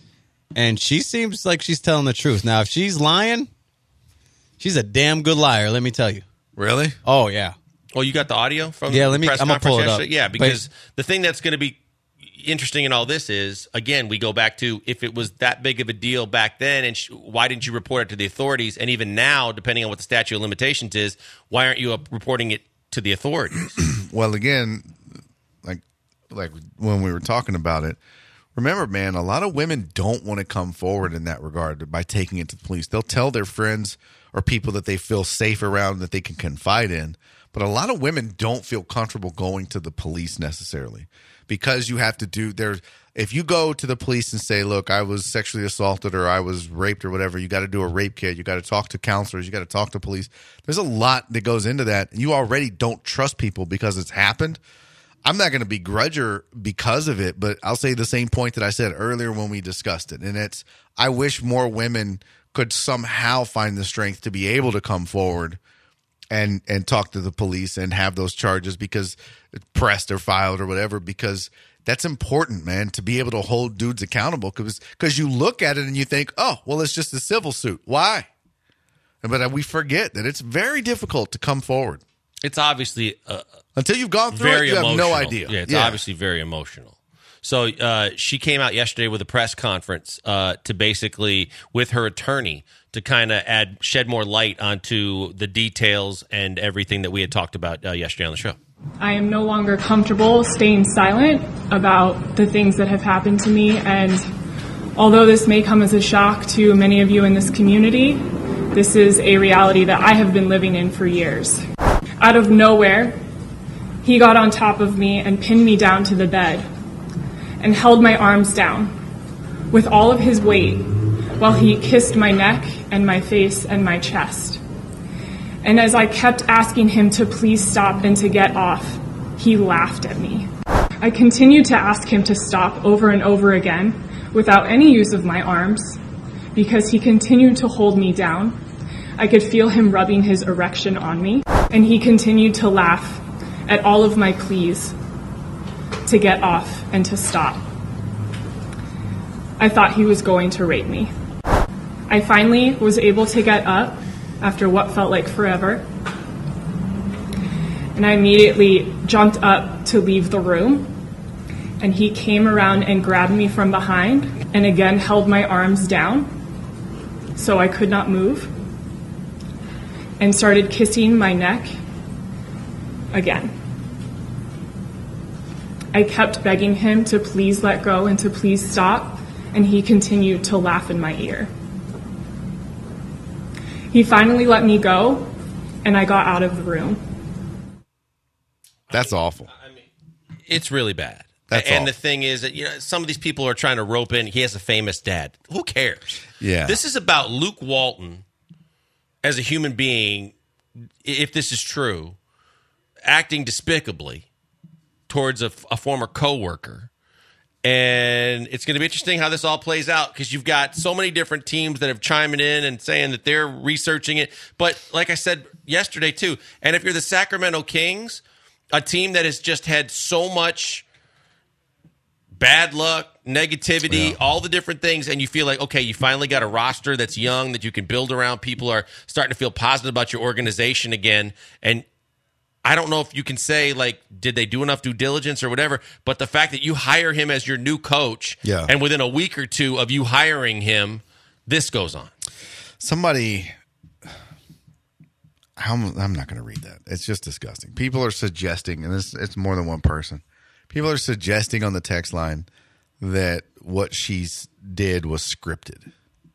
and she seems like she's telling the truth. Now, if she's lying, she's a damn good liar. Let me tell you. Really? Oh yeah. Oh, you got the audio from the press I'm conference gonna pull it up. yesterday? Yeah, because the thing that's going to be interesting in all this is, again, we go back to if it was that big of a deal back then, and why didn't you report it to the authorities? And even now, depending on what the statute of limitations is, why aren't you reporting it to the authorities? Well, again, like when we were talking about it, remember, man, a lot of women don't want to come forward in that regard by taking it to the police. They'll tell their friends or people that they feel safe around that they can confide in. But a lot of women don't feel comfortable going to the police necessarily because you have to do if you go to the police and say, look, I was sexually assaulted or I was raped or whatever, you got to do a rape kit. You got to talk to counselors. You got to talk to police. There's a lot that goes into that. You already don't trust people because it's happened. I'm not going to begrudge her because of it, but I'll say the same point that I said earlier when we discussed it. And it's, I wish more women could somehow find the strength to be able to come forward and talk to the police and have those charges because it's pressed or filed or whatever, because that's important, man, to be able to hold dudes accountable because you look at it and you think, oh, well, it's just a civil suit. Why? But we forget that it's very difficult to come forward. It's obviously until you've gone through it, you have no idea. Yeah, it's obviously very emotional. So she came out yesterday with a press conference to basically, with her attorney, to kind of shed more light onto the details and everything that we had talked about yesterday on the show. I am no longer comfortable staying silent about the things that have happened to me, and although this may come as a shock to many of you in this community, this is a reality that I have been living in for years. Out of nowhere, he got on top of me and pinned me down to the bed and held my arms down with all of his weight while he kissed my neck and my face and my chest. And as I kept asking him to please stop and to get off, he laughed at me. I continued to ask him to stop over and over again without any use of my arms because he continued to hold me down. I could feel him rubbing his erection on me, and he continued to laugh at all of my pleas. to get off and to stop. I thought he was going to rape me. I finally was able to get up after what felt like forever, and I immediately jumped up to leave the room, and he came around and grabbed me from behind and again held my arms down so I could not move and started kissing my neck again. I kept begging him to please let go and to please stop, and he continued to laugh in my ear. He finally let me go, and I got out of the room. That's awful. It's really bad. That's and awful. the thing is that some of these people are trying to rope in. He has a famous dad. Who cares? Yeah. This is about Luke Walton as a human being, if this is true, acting despicably towards a former coworker. And it's going to be interesting how this all plays out because you've got so many different teams that have chiming in and saying that they're researching it. But like I said yesterday, too, and if you're the Sacramento Kings, a team that has just had so much bad luck, negativity, all the different things, and you feel like, okay, you finally got a roster that's young that you can build around. People are starting to feel positive about your organization again. And I don't know if you can say, like, did they do enough due diligence or whatever, but the fact that you hire him as your new coach, and within a week or two of you hiring him, this goes on. Somebody, I'm not going to read that. It's just disgusting. People are suggesting, and it's more than one person, people are suggesting on the text line that what she did was scripted.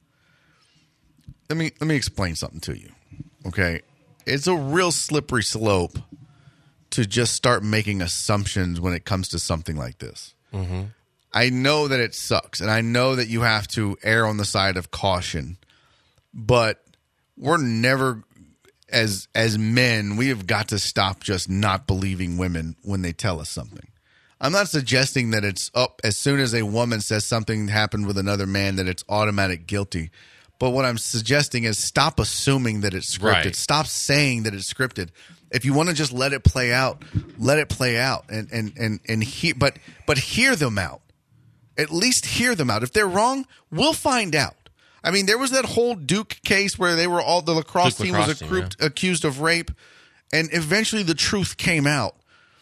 Let me explain something to you, okay? It's a real slippery slope to just start making assumptions when it comes to something like this. Mm-hmm. I know that it sucks, and I know that you have to err on the side of caution, but we're never, as men, we have got to stop just not believing women when they tell us something. I'm not suggesting that it's up as soon as a woman says something happened with another man that it's automatic guilty. But what I'm suggesting is stop assuming that it's scripted. Right. Stop saying that it's scripted. If you want to just let it play out, let it play out, and hear them out. At least hear them out. If they're wrong, we'll find out. I mean, there was that whole Duke case where the lacrosse team was accused of rape, and eventually the truth came out.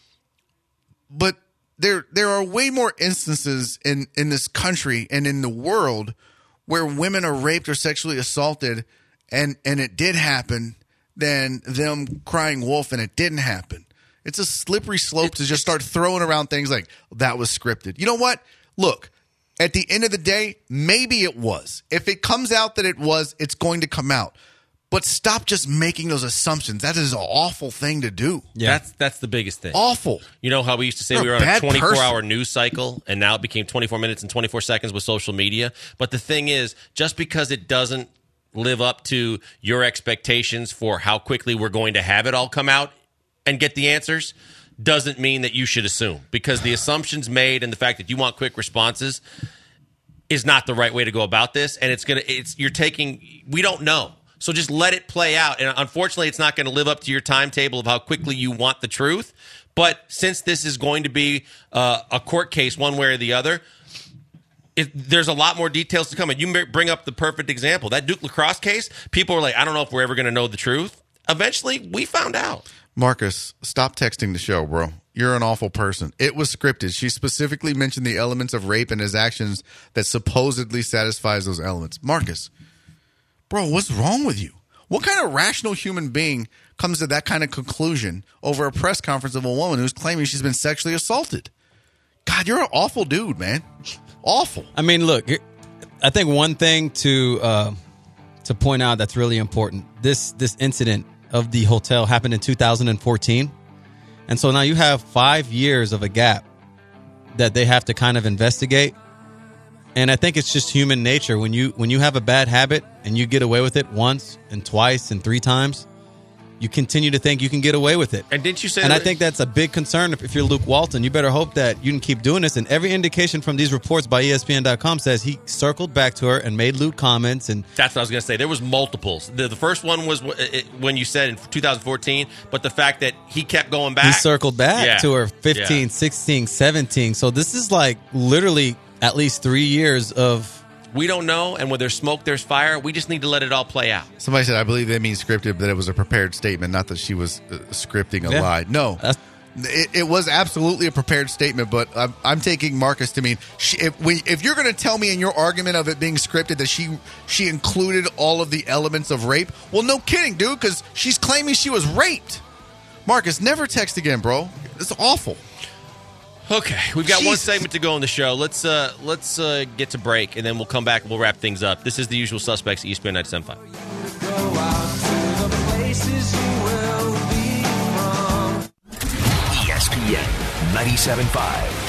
But there are way more instances in this country and in the world where women are raped or sexually assaulted, and it did happen, than them crying wolf and it didn't happen. It's a slippery slope to just start throwing around things like that was scripted. You know what? Look, at the end of the day, maybe it was. If it comes out that it was, it's going to come out. But stop just making those assumptions. That is an awful thing to do. Yeah. That's the biggest thing. Awful. You know how we used to say You're we were a on a bad 24-hour news cycle, and now it became 24 minutes and 24 seconds with social media? But the thing is, just because it doesn't live up to your expectations for how quickly we're going to have it all come out and get the answers doesn't mean that you should assume, because the assumptions made and the fact that you want quick responses is not the right way to go about this. And we don't know. So just let it play out. And unfortunately, it's not going to live up to your timetable of how quickly you want the truth. But since this is going to be a court case one way or the other, there's a lot more details to come. And you bring up the perfect example. That Duke lacrosse case, people were like, I don't know if we're ever going to know the truth. Eventually, we found out. Marcus, stop texting the show, bro. You're an awful person. It was scripted. She specifically mentioned the elements of rape and his actions that supposedly satisfies those elements. Marcus, bro, what's wrong with you? What kind of rational human being comes to that kind of conclusion over a press conference of a woman who's claiming she's been sexually assaulted? God, you're an awful dude, man. Awful. I mean, look, I think one thing to point out that's really important, this incident of the hotel happened in 2014. And so now you have 5 years of a gap that they have to kind of investigate. And I think it's just human nature. When you have a bad habit and you get away with it once and twice and 3 times, you continue to think you can get away with it. And didn't you say? And I think that's a big concern if you're Luke Walton. You better hope that you can keep doing this. And every indication from these reports by ESPN.com says he circled back to her and made lewd comments. And that's what I was going to say. There was multiples. The first one was when you said in 2014, but the fact that he kept going back. He circled back to her 15, 16, 17. So this is like literally at least 3 years of... We don't know, and when there's smoke, there's fire. We just need to let it all play out. Somebody said, I believe they mean scripted, that it was a prepared statement, not that she was scripting a lie. No, it was absolutely a prepared statement, but I'm taking Marcus to mean, if you're going to tell me in your argument of it being scripted that she included all of the elements of rape, well, no kidding, dude, because she's claiming she was raped. Marcus, never text again, bro. It's awful. Okay, we've got one segment to go on the show. Let's get to break, and then we'll come back and we'll wrap things up. This is The Usual Suspects, ESPN 97.5. ESPN 97.5.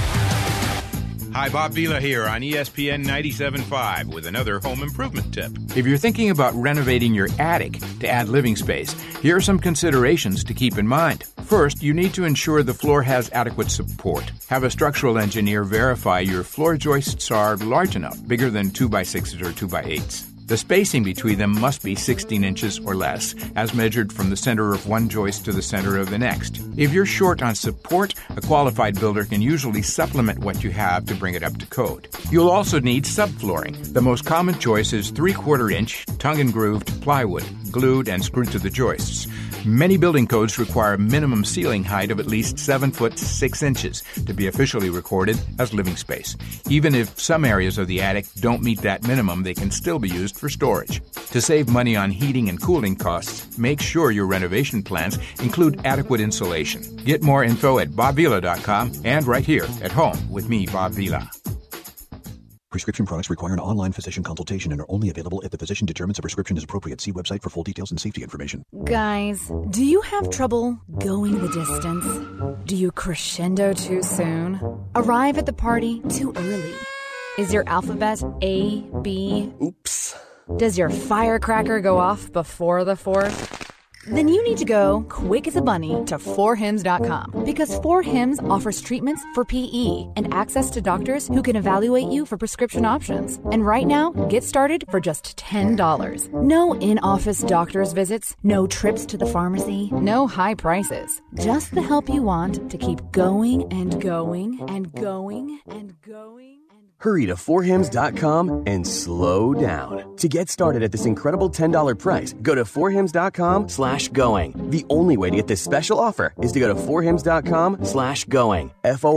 Hi, Bob Vila here on ESPN 97.5 with another home improvement tip. If you're thinking about renovating your attic to add living space, here are some considerations to keep in mind. First, you need to ensure the floor has adequate support. Have a structural engineer verify your floor joists are large enough, bigger than 2x6s or 2x8s. The spacing between them must be 16 inches or less, as measured from the center of one joist to the center of the next. If you're short on support, a qualified builder can usually supplement what you have to bring it up to code. You'll also need subflooring. The most common choice is 3/4 inch, tongue and grooved plywood, glued and screwed to the joists. Many building codes require a minimum ceiling height of at least 7 foot 6 inches to be officially recorded as living space. Even if some areas of the attic don't meet that minimum, they can still be used for storage. To save money on heating and cooling costs, make sure your renovation plans include adequate insulation. Get more info at bobvila.com and right here at home with me, Bob Vila. Prescription products require an online physician consultation and are only available if the physician determines a prescription is appropriate. See website for full details and safety information. Guys, do you have trouble going the distance? Do you crescendo too soon? Arrive at the party too early? Is your alphabet A, B? Oops. Does your firecracker go off before the 4th? Then you need to go quick as a bunny to 4hims.com, because 4hims offers treatments for PE and access to doctors who can evaluate you for prescription options. And right now, get started for just $10. No in-office doctor's visits, no trips to the pharmacy, no high prices. Just the help you want to keep going and going and going and going. Hurry to 4hims.com and slow down. To get started at this incredible $10 price, go to 4hims.com/going. The only way to get this special offer is to go to 4hims.com/going.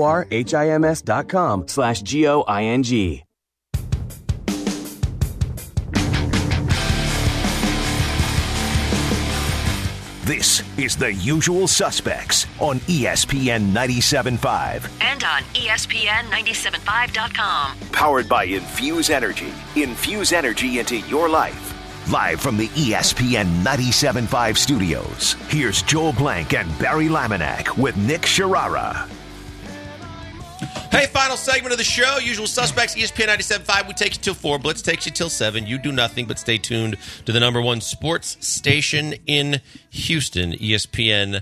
FORHIMS.com/GOING. This is The Usual Suspects on ESPN 97.5. And on ESPN975.com. Powered by Infuse Energy. Infuse energy into your life. Live from the ESPN 97.5 studios, here's Joel Blank and Barry Laminack with Nick Sharara. Hey, final segment of the show. Usual Suspects, ESPN 97.5. We take you till 4. Blitz takes you till 7. You do nothing but stay tuned to the #1 sports station in Houston, ESPN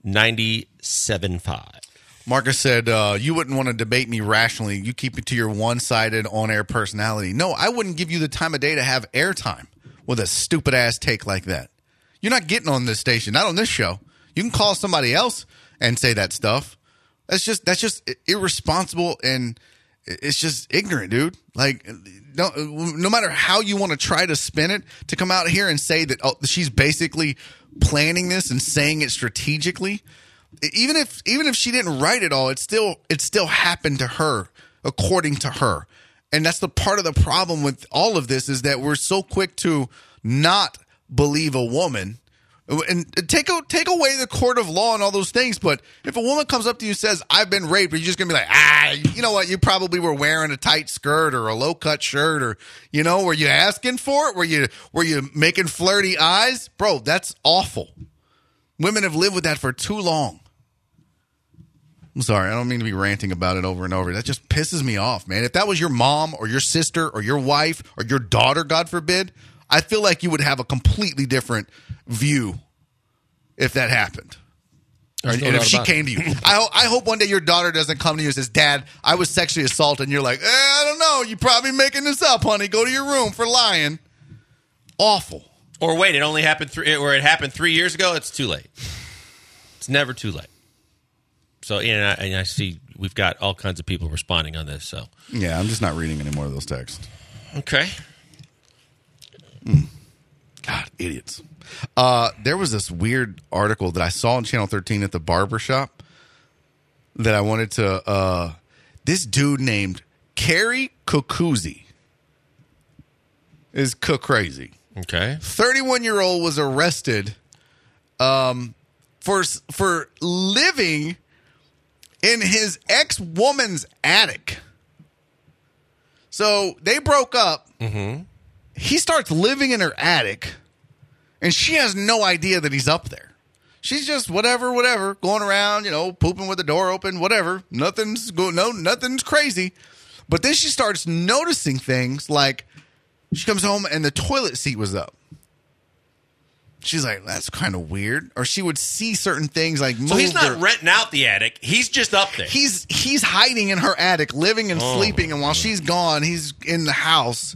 97.5. Marcus said, you wouldn't want to debate me rationally. You keep it to your one-sided on-air personality. No, I wouldn't give you the time of day to have airtime with a stupid-ass take like that. You're not getting on this station, not on this show. You can call somebody else and say that stuff. That's just irresponsible, and it's just ignorant, dude. Like, no matter how you want to try to spin it, to come out here and say that she's basically planning this and saying it strategically, even if she didn't write it all, it still happened to her, according to her. And that's the part of the problem with all of this, is that we're so quick to not believe a woman. And take away the court of law and all those things, but if a woman comes up to you and says, I've been raped, are you just going to be like, you know what, you probably were wearing a tight skirt or a low-cut shirt, or, were you asking for it? Were you making flirty eyes? Bro, that's awful. Women have lived with that for too long. I'm sorry, I don't mean to be ranting about it over and over. That just pisses me off, man. If that was your mom or your sister or your wife or your daughter, God forbid, I feel like you would have a completely different view if that happened. There's no And if doubt she about it. came to you. I hope one day your daughter doesn't come to you and says, Dad, I was sexually assaulted. And you're like, I don't know. You're probably making this up, honey. Go to your room for lying. Awful. Or wait, it only happened it happened 3 years ago. It's too late. It's never too late. So, and I see we've got all kinds of people responding on this. So, yeah, I'm just not reading any more of those texts. Okay. God, idiots. There was this weird article that I saw on Channel 13 at the barber shop that I wanted to. This dude named Kerry Kukuzi is crazy. Okay. 31-year-old was arrested for living in his ex-woman's attic. So they broke up. Mm-hmm. He starts living in her attic, and she has no idea that he's up there. She's just whatever, going around, pooping with the door open, whatever. Nothing's crazy. But then she starts noticing things like she comes home and the toilet seat was up. She's like, that's kind of weird. Or she would see certain things like move. So he's not renting out the attic. He's just up there. He's hiding in her attic, living and sleeping, and while she's gone, he's in the house.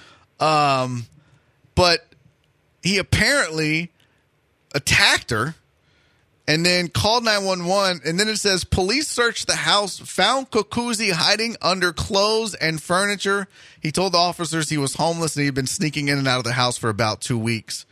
But he apparently attacked her and then called 911. And then it says police searched the house, found Kukuzi hiding under clothes and furniture. He told the officers he was homeless and he'd been sneaking in and out of the house for about 2 weeks.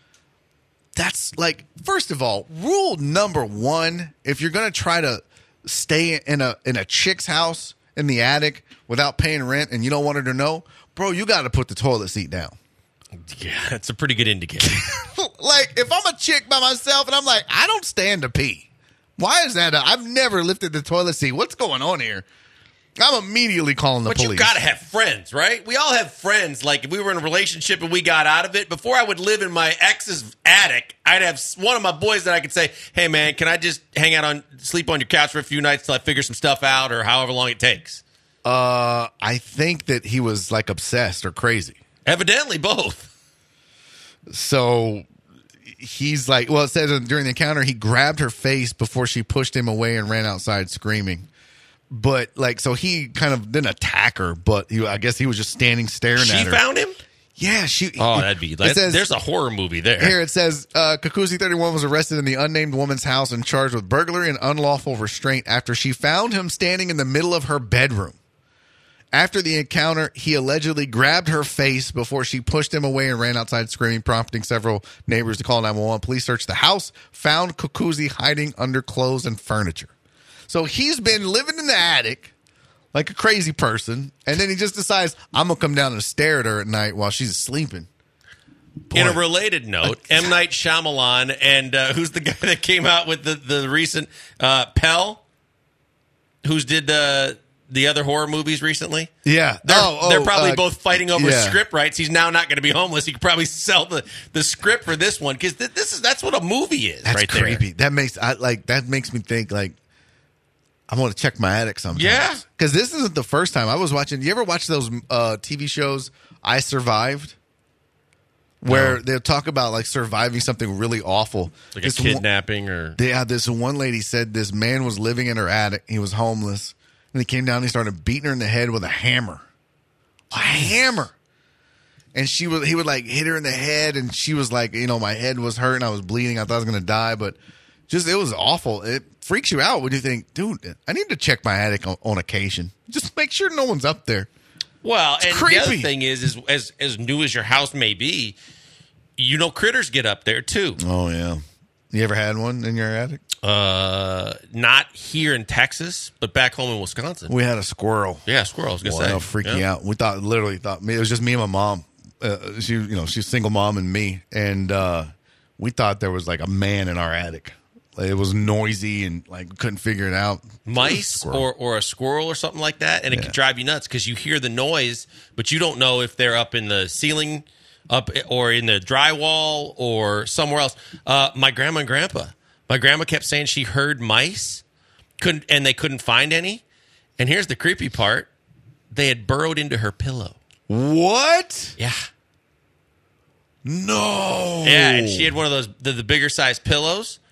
That's like, first of all, rule number one, if you're going to try to stay in a chick's house in the attic without paying rent and you don't want her to know, bro, you got to put the toilet seat down. Yeah, that's a pretty good indicator. Like, if I'm a chick by myself and I'm like, I don't stand to pee. Why is that? I've never lifted the toilet seat. What's going on here? I'm immediately calling the police. But you got to have friends, right? We all have friends. Like, if we were in a relationship and we got out of it, before I would live in my ex's attic, I'd have one of my boys that I could say, hey, man, can I just sleep on your couch for a few nights till I figure some stuff out, or however long it takes? I think that he was, like, obsessed or crazy. Evidently, both. So he's like, well, it says during the encounter, he grabbed her face before she pushed him away and ran outside screaming. But, like, so he kind of didn't attack her, but I guess he was just staring at her. She found him? Yeah. There's a horror movie there. Here it says, Kukuzi, 31, was arrested in the unnamed woman's house and charged with burglary and unlawful restraint after she found him standing in the middle of her bedroom. After the encounter, he allegedly grabbed her face before she pushed him away and ran outside screaming, prompting several neighbors to call 911. Police searched the house, found Kukuzi hiding under clothes and furniture. So he's been living in the attic like a crazy person, and then he just decides, I'm going to come down and stare at her at night while she's sleeping. Boy. In a related note, M. Night Shyamalan and who's the guy that came out with the recent Pell, who's did the other horror movies recently? Yeah. They're probably both fighting over script rights. He's now not going to be homeless. He could probably sell the script for this one because that's what a movie is. That's right creepy. There. That makes me think like I want to check my attic sometimes. Yeah. Because this isn't the first time I was watching. You ever watch those TV shows, I Survived? Where they'll talk about like surviving something really awful. Like a kidnapping or... Yeah, this one lady said this man was living in her attic. He was homeless. And he came down and he started beating her in the head with a hammer. A hammer. And he would like hit her in the head, and she was like, my head was hurting, I was bleeding, I thought I was gonna die, but it was awful. It freaks you out when you think, dude, I need to check my attic on occasion. Just make sure no one's up there. Well, it's and creepy. The other thing is as new as your house may be, critters get up there too. Oh yeah. You ever had one in your attic? Not here in Texas, but back home in Wisconsin. We had a squirrel. Yeah, squirrel. I was gonna say, that'll freak you out. We literally thought it was just me and my mom. She's a single mom and me, and we thought there was like a man in our attic. Like, it was noisy and like couldn't figure it out. Mice or a squirrel or something like that, and it could drive you nuts because you hear the noise, but you don't know if they're up in the ceiling, up or in the drywall or somewhere else. My grandma and grandpa. My grandma kept saying she heard mice, and they couldn't find any. And here's the creepy part: they had burrowed into her pillow. What? Yeah. No. Yeah, and she had one of those the bigger size pillows,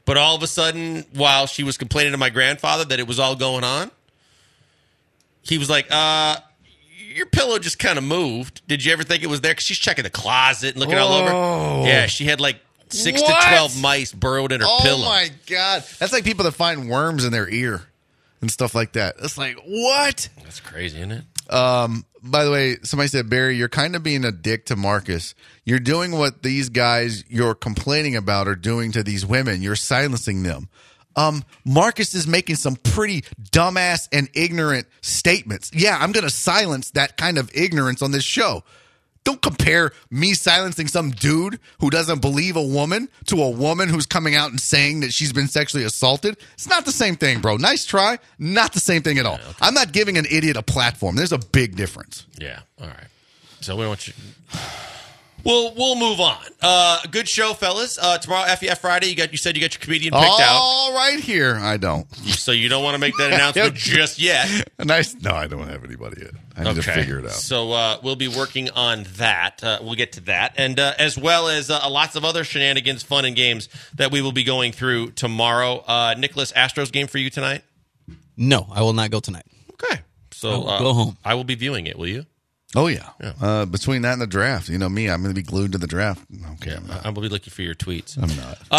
But all of a sudden, while she was complaining to my grandfather that it was all going on, he was like, your pillow just kind of moved. Did you ever think it was there? Because she's checking the closet and looking all over. Yeah, she had like 6 to 12 mice burrowed in her pillow. Oh, my God. That's like people that find worms in their ear and stuff like that. It's like, what? That's crazy, isn't it? By the way, somebody said, Barry, you're kind of being a dick to Marcus. You're doing what these guys you're complaining about are doing to these women. You're silencing them. Marcus is making some pretty dumbass and ignorant statements. Yeah, I'm going to silence that kind of ignorance on this show. Don't compare me silencing some dude who doesn't believe a woman to a woman who's coming out and saying that she's been sexually assaulted. It's not the same thing, bro. Nice try. Not the same thing at all. Okay. I'm not giving an idiot a platform. There's a big difference. Yeah. All right. So we don't want you... We'll move on. Good show, fellas. Tomorrow, FEF Friday. You said you got your comedian picked out. All right here. I don't. So you don't want to make that announcement just yet. Nice. No, I don't have anybody yet. I need to figure it out. So we'll be working on that. We'll get to that, and as well as lots of other shenanigans, fun, and games that we will be going through tomorrow. Nicholas, Astros game for you tonight? No, I will not go tonight. Okay. So go home. I will be viewing it. Will you? Oh, yeah. Between that and the draft, you know me, I'm going to be glued to the draft. Okay, I will be looking for your tweets. I'm not.